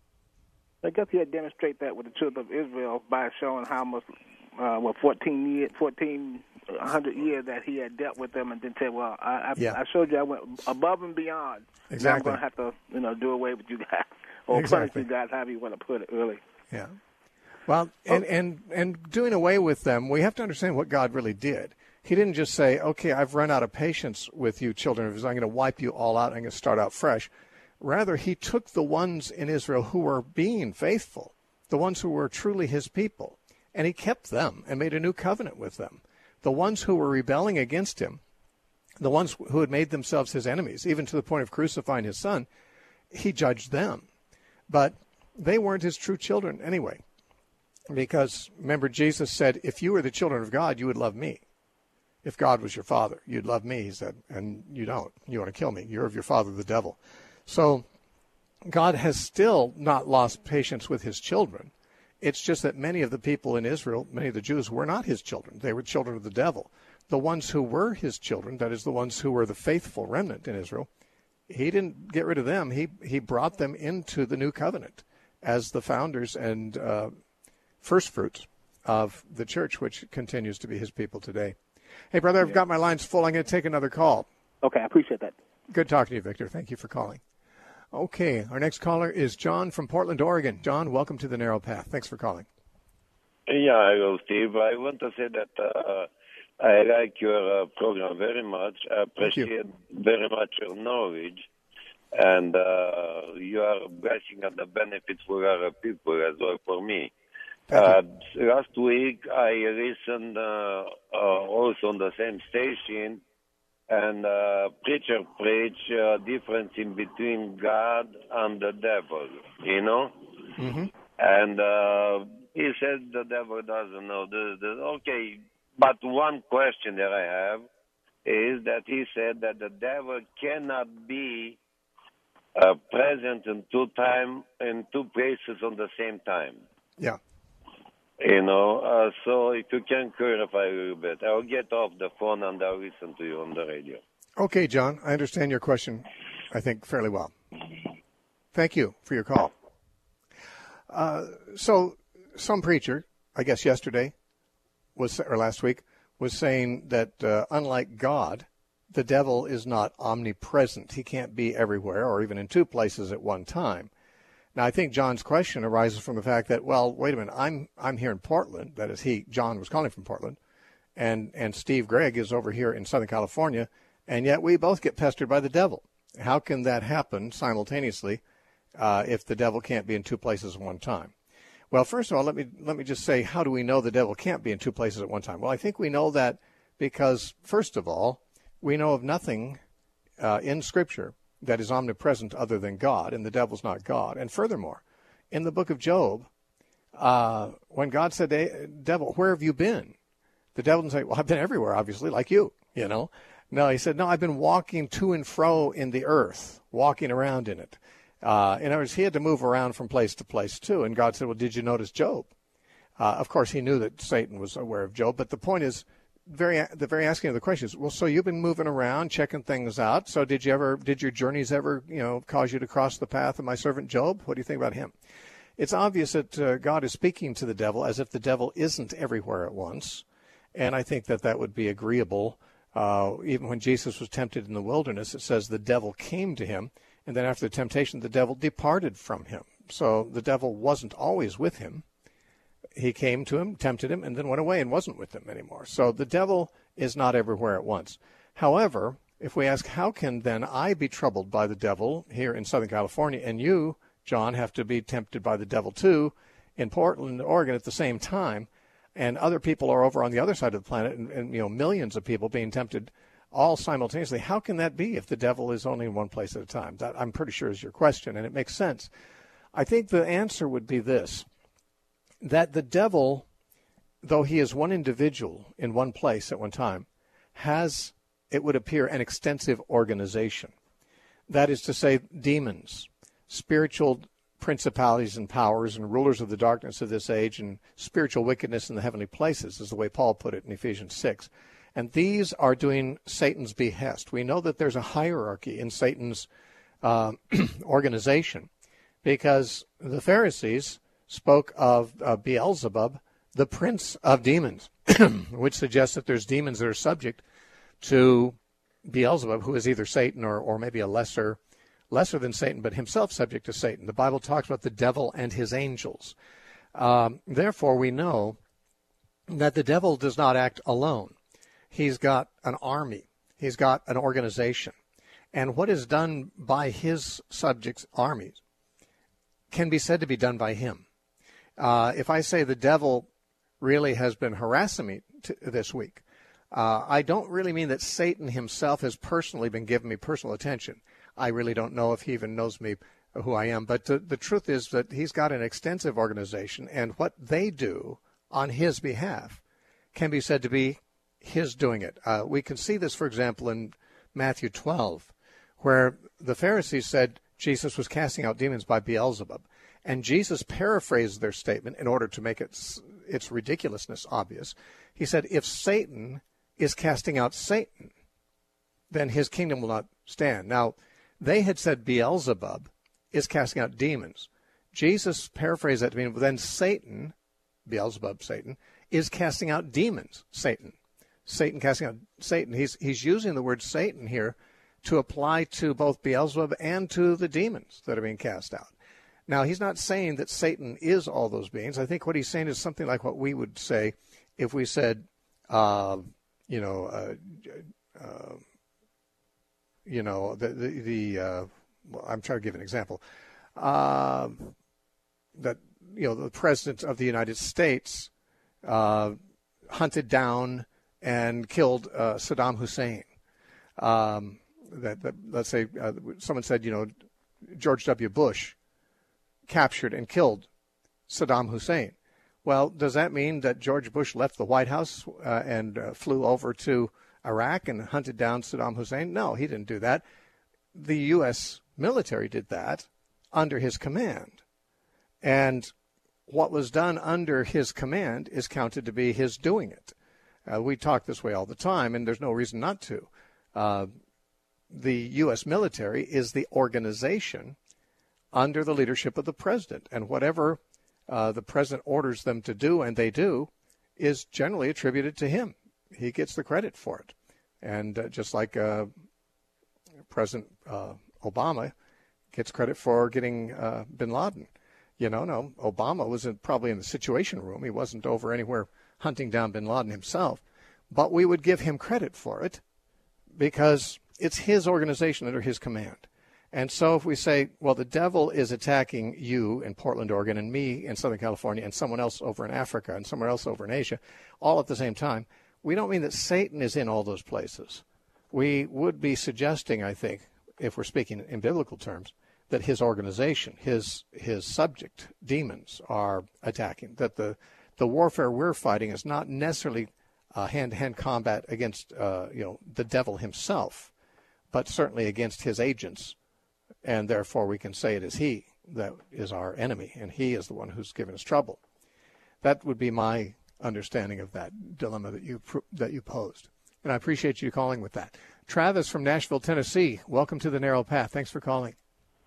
I guess he had demonstrated that with the children of Israel by showing how much, uh, well, fourteen years, fourteen hundred years that he had dealt with them, and then said, "Well, I, I, yeah. I showed you I went above and beyond. Exactly. Now I'm going to have to, you know, do away with you guys or exactly. punish you guys, however you want to put it, really." Yeah. Well, and, and, and doing away with them, we have to understand what God really did. He didn't just say, okay, I've run out of patience with you, children of Israel. I'm going to wipe you all out. I'm going to start out fresh. Rather, he took the ones in Israel who were being faithful, the ones who were truly his people, and he kept them and made a new covenant with them. The ones who were rebelling against him, the ones who had made themselves his enemies, even to the point of crucifying his son, he judged them. But they weren't his true children anyway. Because, remember, Jesus said, if you were the children of God, you would love me. If God was your father, you'd love me, he said, and you don't. You want to kill me. You're of your father, the devil. So God has still not lost patience with his children. It's just that many of the people in Israel, many of the Jews, were not his children. They were children of the devil. The ones who were his children, that is, the ones who were the faithful remnant in Israel, he didn't get rid of them. He, he brought them into the new covenant as the founders and uh, first fruits of the church, which continues to be his people today. Hey, brother, I've got my lines full. I'm going to take another call. Okay, I appreciate that. Good talking to you, Victor. Thank you for calling. Okay, our next caller is John from Portland, Oregon. John, welcome to the Narrow Path. Thanks for calling. Yeah, hello, Steve. I want to say that uh, I like your uh, program very much. I appreciate very much your knowledge. and uh, you are blessing on the benefits for other people as well for me. Uh, last week I listened uh, uh, also on the same station, and uh, preacher preach uh, difference in between God and the devil, you know? Mm-hmm. And uh, he said the devil doesn't know this, this. Okay, but one question that I have is that he said that the devil cannot be uh, present in two time in two places on the same time. Yeah. You know, uh, so if you can clarify a little bit, I'll get off the phone and I'll listen to you on the radio. Okay, John, I understand your question, I think, fairly well. Thank you for your call. Uh, so some preacher, I guess yesterday, was or last week, was saying that uh, unlike God, the devil is not omnipresent. He can't be everywhere or even in two places at one time. Now, I think John's question arises from the fact that, well, wait a minute, I'm I'm here in Portland. That is, he, John, was calling from Portland, and and Steve Gregg is over here in Southern California, and yet we both get pestered by the devil. How can that happen simultaneously uh, if the devil can't be in two places at one time? Well, first of all, let me let me just say, how do we know the devil can't be in two places at one time? Well, I think we know that because, first of all, we know of nothing uh, in Scripture that is omnipresent other than God, and the devil's not God. And furthermore, in the book of Job, uh, when God said, hey, devil, where have you been? The devil didn't say, well, I've been everywhere, obviously, like you, you know. No, he said, no, I've been walking to and fro in the earth, walking around in it. Uh, in other words, he had to move around from place to place, too. And God said, well, did you notice Job? Uh, of course, he knew that Satan was aware of Job, but the point is, very the very asking of the question is, well, so you've been moving around, checking things out. So did you ever, did your journeys ever, you know, cause you to cross the path of my servant Job? What do you think about him? It's obvious that uh, God is speaking to the devil as if the devil isn't everywhere at once. And I think that that would be agreeable. Uh, even when Jesus was tempted in the wilderness, it says the devil came to him. And then after the temptation, the devil departed from him. So the devil wasn't always with him. He came to him, tempted him, and then went away and wasn't with him anymore. So the devil is not everywhere at once. However, if we ask, how can then I be troubled by the devil here in Southern California, and you, John, have to be tempted by the devil too in Portland, Oregon at the same time, and other people are over on the other side of the planet, and, and you know, millions of people being tempted all simultaneously. How can that be if the devil is only in one place at a time? That, I'm pretty sure, is your question, and it makes sense. I think the answer would be this, that the devil, though he is one individual in one place at one time, has, it would appear, an extensive organization. That is to say, demons, spiritual principalities and powers and rulers of the darkness of this age and spiritual wickedness in the heavenly places, is the way Paul put it in Ephesians six. And these are doing Satan's behest. We know that there's a hierarchy in Satan's uh, organization, because the Pharisees spoke of uh, Beelzebub, the prince of demons, which suggests that there's demons that are subject to Beelzebub, who is either Satan or, or maybe a lesser lesser than Satan, but himself subject to Satan. The Bible talks about the devil and his angels. Um, therefore, we know that the devil does not act alone. He's got an army. He's got an organization. And what is done by his subjects' armies can be said to be done by him. Uh, if I say the devil really has been harassing me t- this week, uh, I don't really mean that Satan himself has personally been giving me personal attention. I really don't know if he even knows me, who I am. But the, the truth is that he's got an extensive organization, and what they do on his behalf can be said to be his doing it. Uh, we can see this, for example, in Matthew twelve, where the Pharisees said Jesus was casting out demons by Beelzebub. And Jesus paraphrased their statement in order to make its, its ridiculousness obvious. He said, if Satan is casting out Satan, then his kingdom will not stand. Now, they had said Beelzebub is casting out demons. Jesus paraphrased that to mean, then Satan, Beelzebub, Satan, is casting out demons, Satan. Satan casting out Satan. He's, he's using the word Satan here to apply to both Beelzebub and to the demons that are being cast out. Now, he's not saying that Satan is all those beings. I think what he's saying is something like what we would say if we said, uh, you know, uh, uh, you know, the the, the uh, well, I'm trying to give an example, uh, that, you know, the President of the United States uh, hunted down and killed uh, Saddam Hussein. Um, that, that let's say uh, someone said, you know, George W. Bush captured and killed Saddam Hussein. Well, does that mean that George Bush left the White House uh, and uh, flew over to Iraq and hunted down Saddam Hussein? No, he didn't do that. The U S military did that under his command. And what was done under his command is counted to be his doing it. Uh, we talk this way all the time, and there's no reason not to. Uh, the U S military is the organization under the leadership of the president, and whatever uh, the president orders them to do, and they do, is generally attributed to him. He gets the credit for it. And uh, just like uh, President uh, Obama gets credit for getting uh, bin Laden. You know, no, Obama was in, probably in the Situation Room. He wasn't over anywhere hunting down bin Laden himself. But we would give him credit for it because it's his organization under his command. And so if we say, well, the devil is attacking you in Portland, Oregon, and me in Southern California, and someone else over in Africa, and someone else over in Asia, all at the same time, we don't mean that Satan is in all those places. We would be suggesting, I think, if we're speaking in biblical terms, that his organization, his his subject, demons, are attacking, that the, the warfare we're fighting is not necessarily uh, hand-to-hand combat against uh, you know the devil himself, but certainly against his agents, and therefore we can say it is he that is our enemy, and he is the one who's given us trouble. That would be my understanding of that dilemma that you that you posed, and I appreciate you calling with that. Travis from Nashville, Tennessee, welcome to the Narrow Path. Thanks for calling.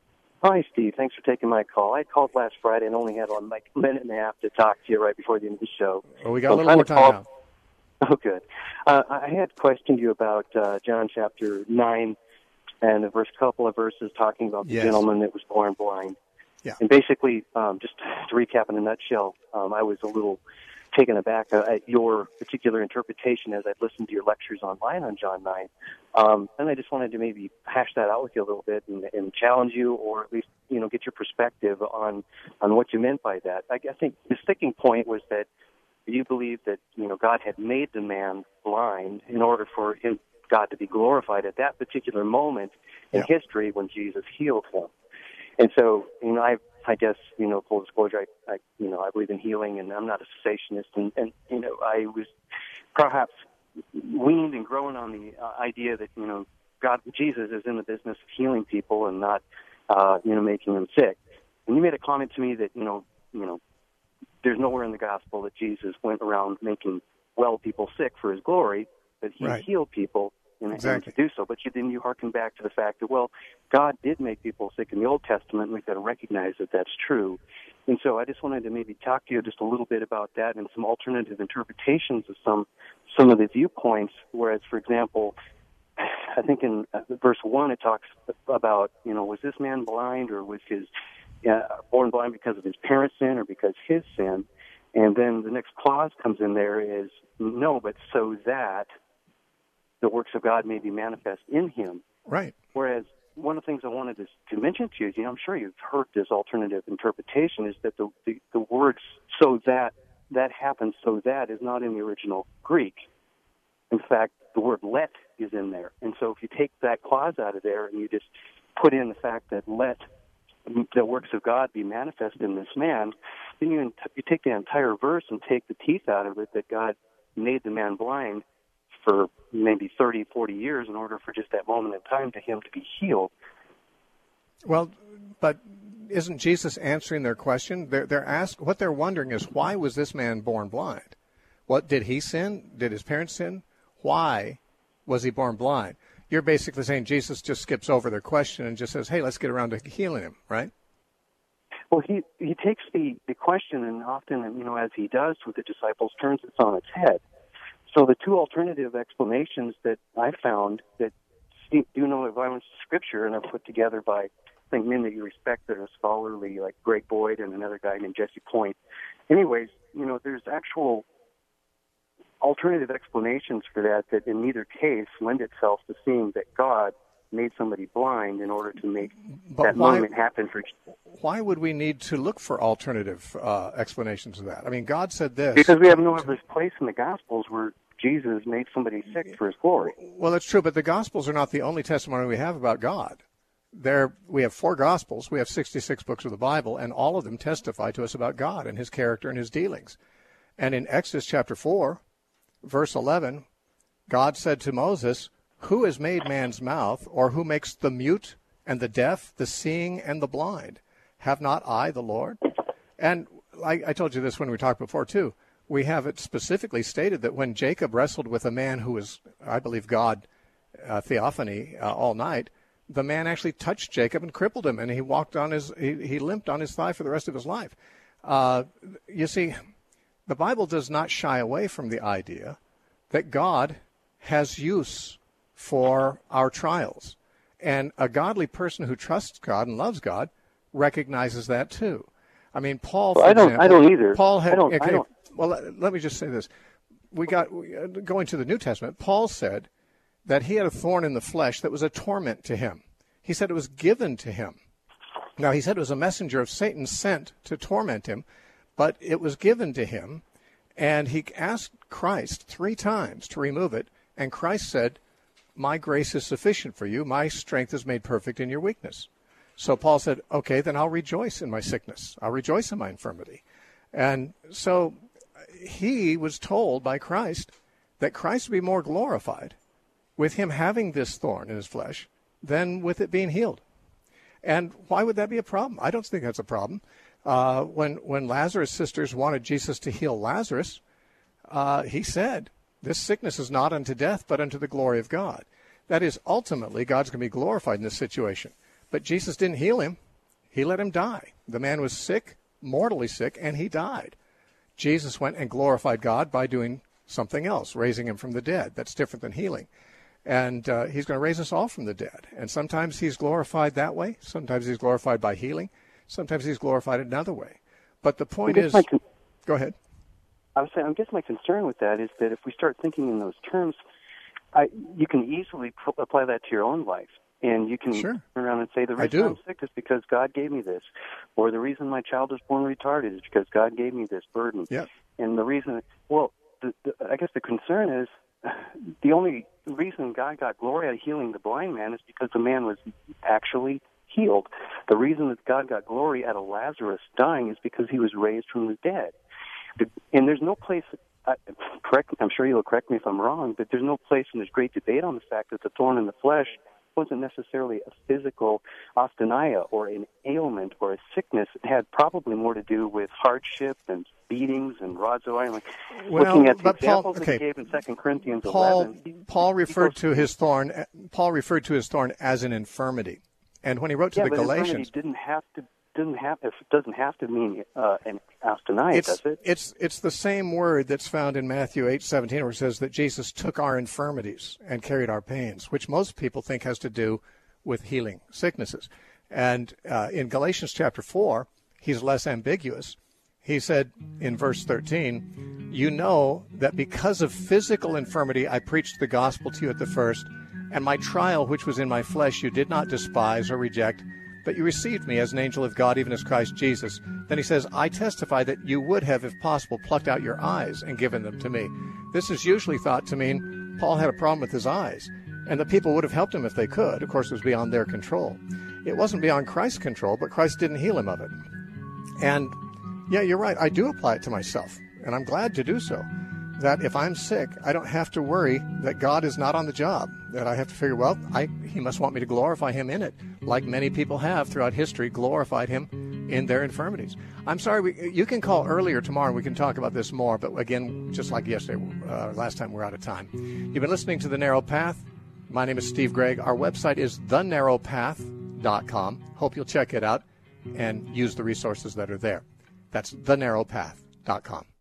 Hi, Steve. Thanks for taking my call. I called last Friday and only had one like a minute and a half to talk to you right before the end of the show. Well, we got so a little more time call... now. Oh, good. Uh, I had questioned you about uh, John chapter nine and the first couple of verses talking about the yes. gentleman that was born blind. Yeah. And basically, um, just to recap in a nutshell, um, I was a little taken aback at your particular interpretation as I'd listened to your lectures online on John nine. Um, and I just wanted to maybe hash that out with you a little bit and, and challenge you, or at least, you know, get your perspective on, on what you meant by that. I, I think the sticking point was that you believe that, you know, God had made the man blind in order for him, God to be glorified at that particular moment in yeah. history when Jesus healed him. And so, you know, I, I guess, you know, full disclosure, I, I, you know, I believe in healing, and I'm not a cessationist, and, and you know, I was perhaps weaned and growing on the uh, idea that, you know, God, Jesus is in the business of healing people and not, uh, you know, making them sick. And you made a comment to me that, you know, you know, there's nowhere in the gospel that Jesus went around making well people sick for his glory, but he right. healed people in exactly. to do so. But you, then you hearken back to the fact that, well, God did make people sick in the Old Testament, and we've got to recognize that that's true. And so I just wanted to maybe talk to you just a little bit about that and some alternative interpretations of some some of the viewpoints, whereas, for example, I think in verse one it talks about, you know, was this man blind, or was his uh, born blind because of his parents' sin or because his sin? And then the next clause comes in there is, no, but so that the works of God may be manifest in him. Right. Whereas one of the things I wanted to, to mention to you is, you know, I'm sure you've heard this alternative interpretation, is that the, the, the words so that, that happens, so that is not in the original Greek. In fact, the word let is in there. And so if you take that clause out of there and you just put in the fact that let the works of God be manifest in this man, then you, you take the entire verse and take the teeth out of it, that God made the man blind for maybe thirty, forty years in order for just that moment in time to him to be healed. Well, but isn't Jesus answering their question? They're, they're asked, what they're wondering is, why was this man born blind? What, did he sin? Did his parents sin? Why was he born blind? You're basically saying Jesus just skips over their question and just says, hey, let's get around to healing him, right? Well, he, he takes the, the question, and often, you know, as he does with the disciples, turns it on its head. So the two alternative explanations that I found that do no violence to Scripture and are put together by, I think, men that you respect that are scholarly, like Greg Boyd and another guy named Jesse Point. Anyways, you know, there's actual alternative explanations for that that in neither case lend itself to seeing that God made somebody blind in order to make But that why- moment happen for. Why would we need to look for alternative uh, explanations of that? I mean, God said this. Because we have no other place in the Gospels where Jesus made somebody sick for his glory. Well, that's true, but the Gospels are not the only testimony we have about God. There, we have four Gospels, we have sixty-six books of the Bible, and all of them testify to us about God and his character and his dealings. And in Exodus chapter four, verse eleven, God said to Moses, "Who has made man's mouth, or who makes the mute and the deaf, the seeing and the blind? Have not I, the Lord?" And I, I told you this when we talked before, too. We have it specifically stated that when Jacob wrestled with a man who was, I believe, God, uh, theophany, uh, all night, the man actually touched Jacob and crippled him, and he walked on his, he, he limped on his thigh for the rest of his life. Uh, you see, the Bible does not shy away from the idea that God has use for our trials. And a godly person who trusts God and loves God recognizes that too. I mean, Paul, for Well, I don't- example, I don't either. Paul had, I don't- I okay, don't- well, let, let me just say this. We got, going to the New Testament, Paul said that he had a thorn in the flesh that was a torment to him. He said it was given to him. Now, he said it was a messenger of Satan sent to torment him, but it was given to him, and he asked Christ three times to remove it, and Christ said, "My grace is sufficient for you. My strength is made perfect in your weakness." So Paul said, okay, then I'll rejoice in my sickness. I'll rejoice in my infirmity. And so he was told by Christ that Christ would be more glorified with him having this thorn in his flesh than with it being healed. And why would that be a problem? I don't think that's a problem. Uh, when, when Lazarus' sisters wanted Jesus to heal Lazarus, uh, he said, "This sickness is not unto death, but unto the glory of God." That is, ultimately, God's going to be glorified in this situation. But Jesus didn't heal him. He let him die. The man was sick, mortally sick, and he died. Jesus went and glorified God by doing something else, raising him from the dead. That's different than healing. And uh, he's going to raise us all from the dead. And sometimes he's glorified that way. Sometimes he's glorified by healing. Sometimes he's glorified another way. But the point I is... guess my con- Go ahead. I was saying, I guess my concern with that is that if we start thinking in those terms, I, you can easily p- apply that to your own life. And you can Sure. turn around and say, the I reason do. I'm sick is because God gave me this. Or the reason my child is born retarded is because God gave me this burden. Yeah. And the reason, well, the, the, I guess the concern is the only reason God got glory out of healing the blind man is because the man was actually healed. The reason that God got glory out of Lazarus dying is because he was raised from the dead. And there's no place, uh, correct, I'm sure you'll correct me if I'm wrong, but there's no place, and there's great debate on the fact that the thorn in the flesh wasn't necessarily a physical asthenia or an ailment or a sickness. It had probably more to do with hardship and beatings and rods of iron. Like, Well, looking at the but Paul- examples okay. that he gave in Second Corinthians Paul, eleven. he- Paul he referred goes- to his thorn. Paul referred to his thorn as an infirmity, and when he wrote to yeah, the but Galatians, infirmity didn't have to didn't have it doesn't have to mean uh, an asthenia, it's does it? it's it's the same word that's found in Matthew eight seventeen, where it says that Jesus took our infirmities and carried our pains, which most people think has to do with healing sicknesses. And uh, in Galatians chapter four, he's less ambiguous. He said in verse thirteen, "You know that because of physical infirmity I preached the gospel to you at the first, and my trial which was in my flesh you did not despise or reject, but you received me as an angel of God, even as Christ Jesus." Then he says, "I testify that you would have, if possible, plucked out your eyes and given them to me." This is usually thought to mean Paul had a problem with his eyes, and the people would have helped him if they could. Of course, it was beyond their control. It wasn't beyond Christ's control, but Christ didn't heal him of it. And yeah, you're right. I do apply it to myself, and I'm glad to do so. That if I'm sick, I don't have to worry that God is not on the job. That I have to figure, well, I, he must want me to glorify him in it, like many people have throughout history glorified him in their infirmities. I'm sorry, we, you can call earlier tomorrow and we can talk about this more, but again, just like yesterday, uh, last time, we're out of time. You've been listening to The Narrow Path. My name is Steve Gregg. Our website is the narrow path dot com. Hope you'll check it out and use the resources that are there. That's the narrow path dot com.